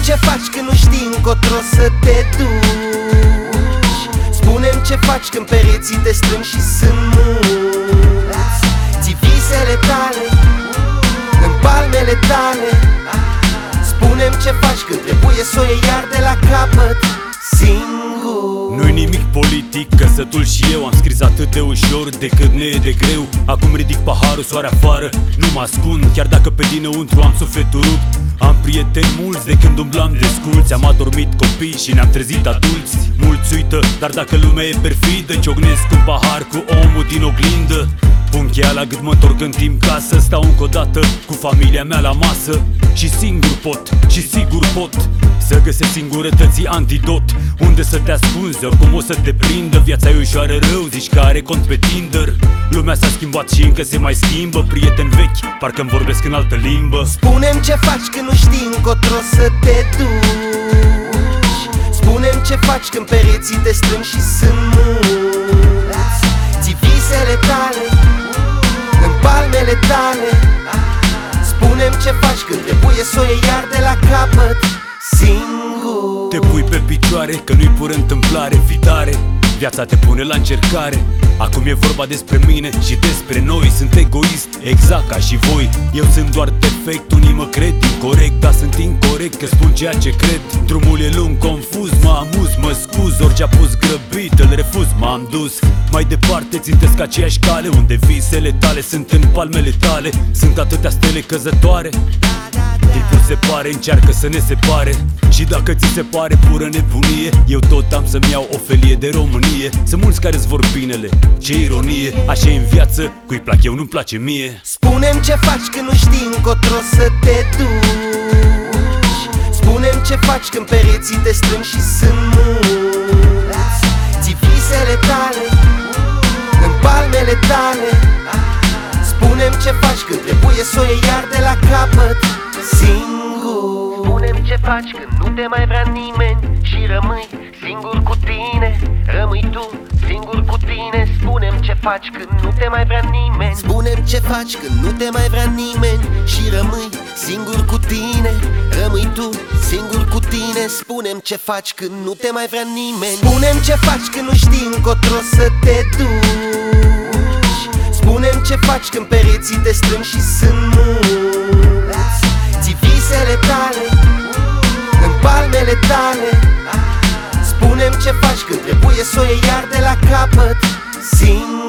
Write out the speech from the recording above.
ce faci când nu știi încotro să te duci. Spune-mi ce faci când pereții te strâng și sunt mulți. Ții visele tale în palmele tale. Spune-mi ce faci când trebuie să o iei iar de la capăt singur. Nu-i nimic politic, că sătul și eu am scris atât de ușor decât ne e de greu. Acum ridic paharul, soare afară, nu mă ascund, chiar dacă pe dinăuntru am sufletul rupt. Am prieteni mulți de când umblam desculți, am adormit copii și ne-am trezit adulți. Mulți uită, dar dacă lumea e perfidă, ciocnesc un pahar cu omul din oglindă. Pun cheia la gât, mă întorc în timp ca să stau încă o dată cu familia mea la masă. Și singur pot, și sigur pot să găsesc singurătății antidot. Unde să te ascunzi, oricum o să te prindă. Viața e ușoară rău, zici că are cont pe Tinder. Lumea s-a schimbat și încă se mai schimbă. Prieteni vechi, parcă-mi vorbesc în altă limbă. Spune-mi ce faci când nu știi încotro să te duci. Spune-mi ce faci când pereții te strâng și sunt mulți. Ții visele tale în palmele tale. Spune-mi ce faci când trebuie să o iei iar de la capăt singur. Te pui pe picioare, că nu-i pură întâmplare, fi tare. Viața te pune la încercare. Acum e vorba despre mine și despre noi. Sunt egoist, exact ca și voi. Eu sunt doar defect, unii mă cred incorect, dar sunt incorect că spun ceea ce cred. Drumul e lung, confuz, mă amuz, mă scuz. Orice a pus grăbit, îl refuz, m-am dus mai departe, țintesc aceeași cale, unde visele tale sunt în palmele tale. Sunt atâtea stele căzătoare, timpul se pare, încearcă să ne separe. Și dacă ți se pare pură nebunie, eu tot am să-mi iau o felie de Românie. Sunt mulți care-ți vor binele, ce ironie. Așa e în viață, cui plac eu, nu-mi place mie. Spune-mi ce faci când nu știi încotro să te duci. Spune-mi ce faci când pereții te strâng și sunt mulți. Ții visele tale în palmele tale. Spune-mi ce faci când trebuie să o iei iar de la capăt singur. Spune-mi ce faci când nu te mai vrea nimeni și rămâi singur cu tine. Rămâi tu singur cu tine. Spune-mi ce faci când nu te mai vrea nimeni. Spune-mi ce faci când nu te mai vrea nimeni și rămâi singur cu tine. Rămâi tu singur cu tine. Spune-mi ce faci când nu te mai vrea nimeni. Spune-mi ce faci când nu știi încotro să te duci. Spune-mi ce faci când pereții te strâng și sunt mulți. Ții visele tale în palmele tale. Spune-mi ce faci când trebuie să o iei iar de la capăt singur.